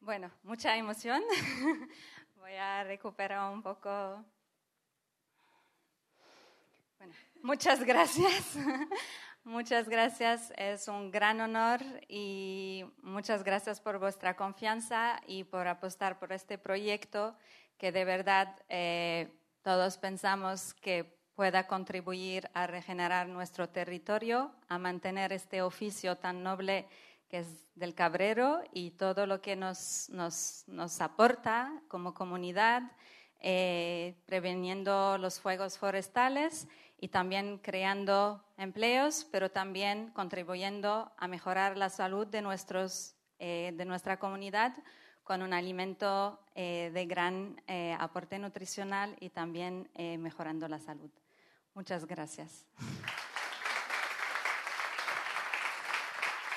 Bueno, mucha emoción. Voy a recuperar un poco. Bueno, muchas gracias. Muchas gracias. Es un gran honor y muchas gracias por vuestra confianza y por apostar por este proyecto que de verdad todos pensamos que pueda contribuir a regenerar nuestro territorio, a mantener este oficio tan noble que es del cabrero y todo lo que nos aporta como comunidad, preveniendo los fuegos forestales y también creando empleos, pero también contribuyendo a mejorar la salud de nuestra comunidad con un alimento de gran aporte nutricional y también mejorando la salud. Muchas gracias.